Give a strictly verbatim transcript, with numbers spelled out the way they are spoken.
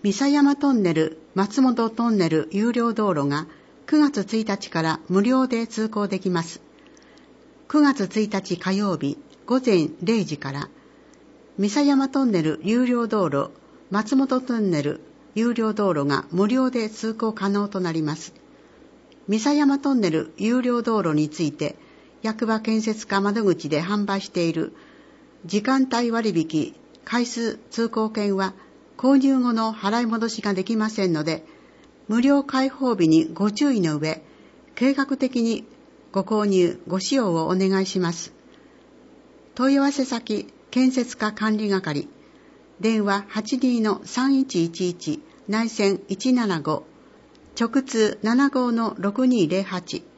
三佐山トンネル、松本トンネル有料道路がくがつついたちから無料で通行できます。くがつついたち火曜日ごぜんれいじから三佐山トンネル有料道路、松本トンネル有料道路が無料で通行可能となります。三佐山トンネル有料道路について、役場建設課窓口で販売している時間帯割引回数通行券は購入後の払い戻しができませんので、無料開放日にご注意の上、計画的にご購入、ご使用をお願いします。問い合わせ先、建設課管理係、電話 はちにーのさんいちいちいち 内線いちななご、直通 ななごのろくにーぜろはち。